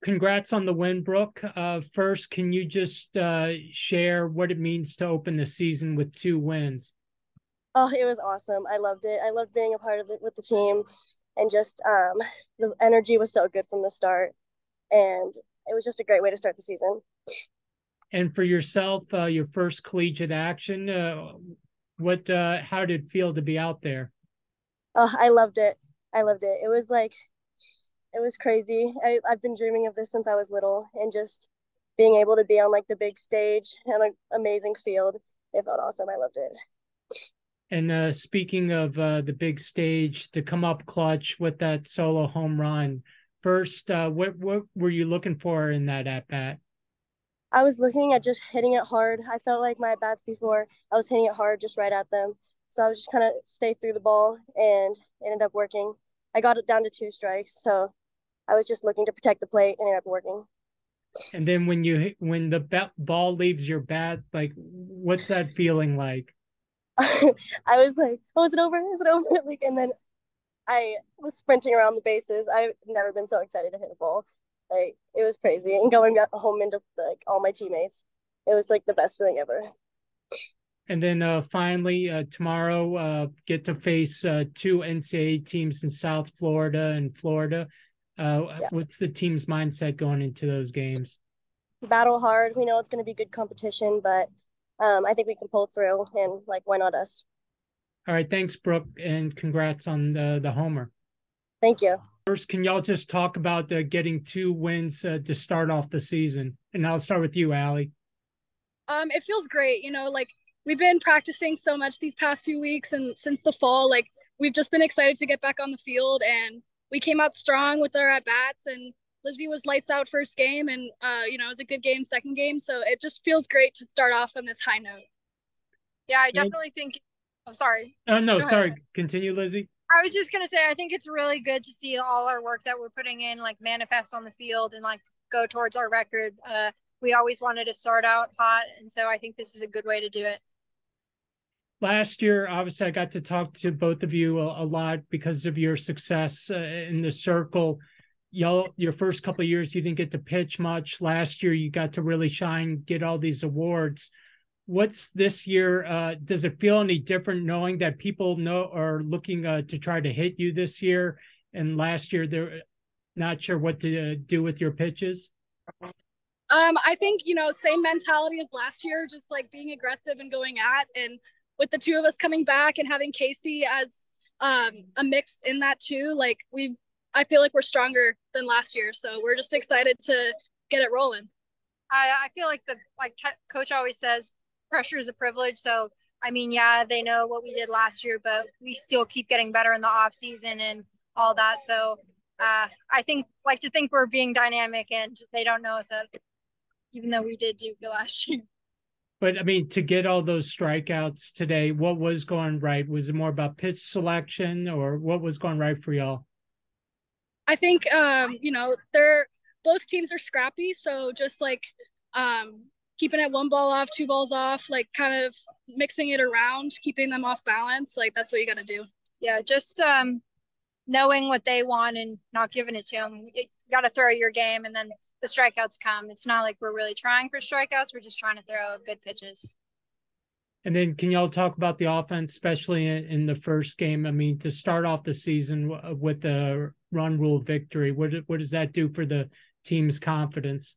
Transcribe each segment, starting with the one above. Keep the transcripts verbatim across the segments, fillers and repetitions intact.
congrats on the win, Brooke. Uh, first, can you just uh, share what it means to open the season with two wins? Oh, it was awesome. I loved it. I loved being a part of it with the team, and just um, the energy was so good from the start, and it was just a great way to start the season. And for yourself, uh, your first collegiate action, uh, what, uh, how did it feel to be out there? Oh, I loved it. I loved it. It was like it was crazy. I, I've been dreaming of this since I was little, and just being able to be on like the big stage and an amazing field, it felt awesome. I loved it. And uh, speaking of uh, the big stage, to come up clutch with that solo home run, first, uh, what what were you looking for in that at bat? I was looking at just hitting it hard. I felt like my bats before, I was hitting it hard just right at them. So I was just kind of stay through the ball, and it ended up working. I got it down to two strikes. So I was just looking to protect the plate, and it ended up working. And then when you when the bat, ball leaves your bat, like what's that feeling like? I was like, oh, is it over? Is it over? Like, and then I was sprinting around the bases. I've never been so excited to hit a ball. Like, it was crazy. And going back home into like all my teammates, it was like the best feeling ever. And then uh, finally, uh, tomorrow, uh, get to face uh, two N C double A teams in South Florida and Florida. Uh, Yeah. what's the team's mindset going into those games? Battle hard. We know it's going to be good competition, but um, I think we can pull through, and like, why not us? All right, thanks, Brooke, and congrats on the, the homer. Thank you. First, can y'all just talk about uh, getting two wins uh, to start off the season? And I'll start with you, Allie. Um, it feels great. You know, like we've been practicing so much these past few weeks and since the fall, like we've just been excited to get back on the field and we came out strong with our at bats and Lizzie was lights out first game and uh, you know, it was a good game second game. So it just feels great to start off on this high note. Yeah, I definitely think I'm sorry. Oh, no, Go ahead. sorry. Continue, Lizzie. I was just gonna say I think it's really good to see all our work that we're putting in like manifest on the field and like go towards our record. Uh, we always wanted to start out hot, and so I think this is a good way to do it. Last year, obviously, I got to talk to both of you a, a lot because of your success uh, in the circle. Y'all, your first couple of years, you didn't get to pitch much. Last year, you got to really shine, get all these awards. What's this year? Uh, does it feel any different knowing that people know are looking uh, to try to hit you this year? And last year, they're not sure what to uh, do with your pitches? Um, I think, you know, same mentality as last year, just like being aggressive and going at. And with the two of us coming back and having Casey as um, a mix in that too, like we, I feel like we're stronger than last year. So we're just excited to get it rolling. I I feel like the like coach always says, pressure is a privilege. So I mean, yeah, they know what we did last year, but we still keep getting better in the off season and all that. So uh, I think like to think we're being dynamic and they don't know us that even though we did do good last year. But I mean, to get all those strikeouts today, what was going right? Was it more about pitch selection or what was going right for y'all? I think, um, you know, they're both teams are scrappy. So just like um, keeping it one ball off, two balls off, like kind of mixing it around, keeping them off balance. Like that's what you got to do. Yeah, just um, knowing what they want and not giving it to them. You got to throw your game and then the strikeouts come. It's not like we're really trying for strikeouts. We're just trying to throw good pitches. And then can y'all talk about the offense, especially in, in the first game? I mean, to start off the season with the run rule victory, what, what does that do for the team's confidence?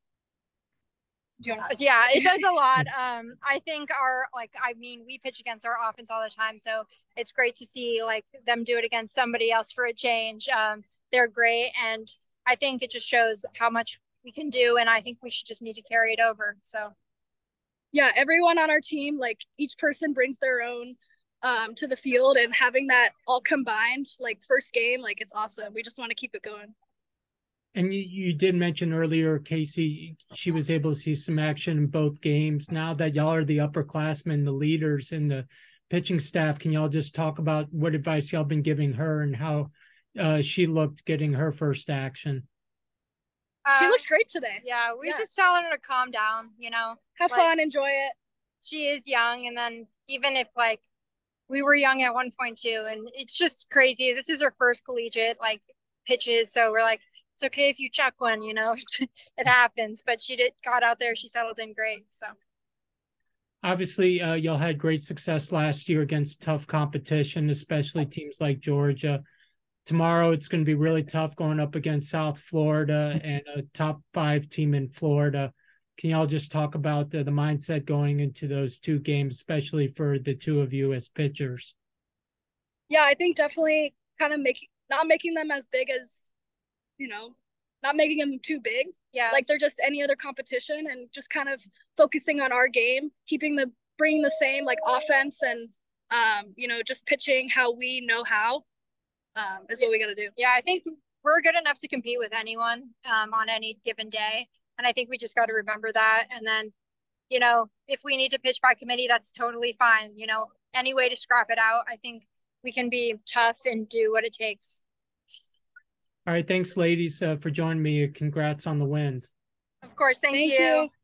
Yeah, it does a lot. Um, I think our like I mean, we pitch against our offense all the time, so it's great to see like them do it against somebody else for a change. Um, they're great, and I think it just shows how much we can do, and I think we should just need to carry it over. So, yeah, everyone on our team, like each person brings their own um, to the field, and having that all combined, like first game, like it's awesome. We just want to keep it going. And you, you did mention earlier, Casey, she was able to see some action in both games. Now that y'all are the upperclassmen, the leaders in the pitching staff, can y'all just talk about what advice y'all been giving her and how uh, she looked getting her first action? Uh, she looks great today. Yeah, we yeah. just telling her to calm down, you know. Have like, fun, enjoy it. She is young, and then even if like we were young at one point too, and it's just crazy. This is her first collegiate like pitches, so we're like it's okay if you chuck one, you know, it happens. But she did got out there, she settled in great. So Obviously, uh, y'all had great success last year against tough competition, especially teams like Georgia. Tomorrow, it's going to be really tough going up against South Florida and a top five team in Florida. Can y'all just talk about the, the mindset going into those two games, especially for the two of you as pitchers? Yeah, I think definitely kind of making not making them as big as, you know, not making them too big. yeah, Like they're just any other competition, and just kind of focusing on our game, keeping the bringing the same like offense and um, you know, just pitching how we know how um, is what we got to do. yeah, I think we're good enough to compete with anyone um, on any given day. And I think we just got to remember that. And then, you know, if we need to pitch by committee, that's totally fine. You know, any way to scrap it out, I think we can be tough and do what it takes. All right. Thanks, ladies, uh, for joining me. Congrats on the wins. Of course. Thank, Thank you. you.